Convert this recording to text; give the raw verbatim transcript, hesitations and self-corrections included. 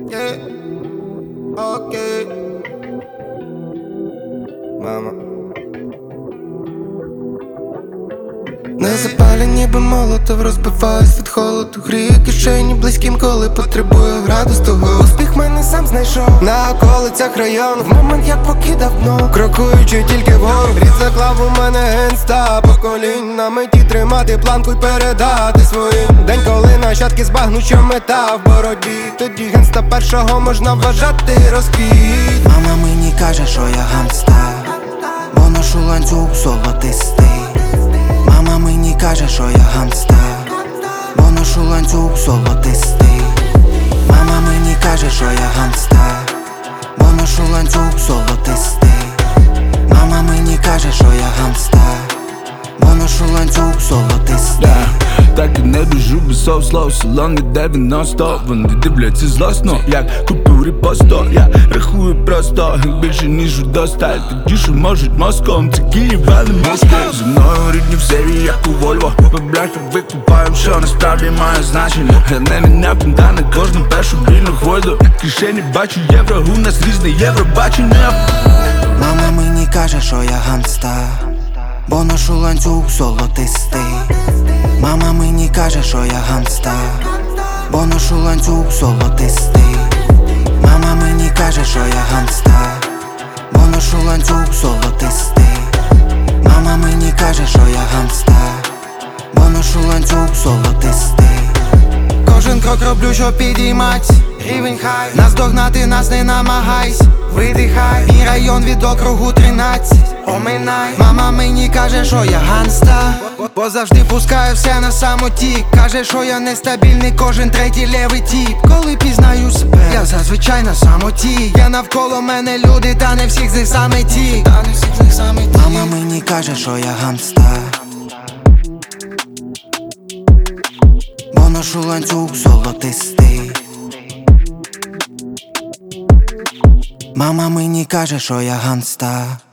Yeah, окей. Мама. Не запалі, ніби молотов, розбиваюсь від холоду. Грію кишені близьким, коли потребую градус того. Успіх мене сам знайшов на околицях району. В момент як покидав дно, крокуючи тільки вгору. Рід заклав у мене генста поколінь. На меті тримати планку й передати своїм. День, коли нащадки збагнуть, що мета в боротьбі. Тоді генста першого можна вважати розквіт. Мама мені каже, що я гангста, бо ношу ланцюг золотистий. Мама мені каже, що я гангста, бо ношу ланцюг золотистий. Мама мені каже, що я гангста, бо ношу ланцюг золотистий. Мама мені каже, що я гангста, бо ношу ланцюг золотистий. Так і не біжу без слов, салон іде він нон-стоп. Вони дивляться злосно, як купюри по сто. Я рахую просто, більше ніж удосталь. Тоді що можуть мозком, це Київ, але Москва. Зі мною рідні в серії, як у Вольво. По бляхах викупаєм, що насправді має значення. Не міняв пінта на кожну першу вільну гвозду. В кишені бачу євро, у нас різне євробачення. Мама мені каже, що я гангста, бо ношу ланцюг золотистий. Мама мені каже, що я гангста, бо ношу ланцюг золотистий. Мама мені каже, що я гангста, бо ношу ланцюг золотистий. Мама мені каже, що я гангста, бо ношу ланцюг золотистий. Кожен крок роблю, щоб підіймать рівень хай. Наздогнати нас не намагайсь, видихай. Мій район від округу тринадцять, оминай. Мама мені каже, що я гангста, бо завжди пускаю все на самоті. Каже, що я нестабільний, кожен третій левий тіп. Коли пізнаю себе, я зазвичай на самоті. Я навколо мене люди, та не всіх з них саме ті. Та не всіх з них саме ті. Мама мені каже, що я гангста, бо ношу ланцюг золотистий. Мама мені каже, що я гангста,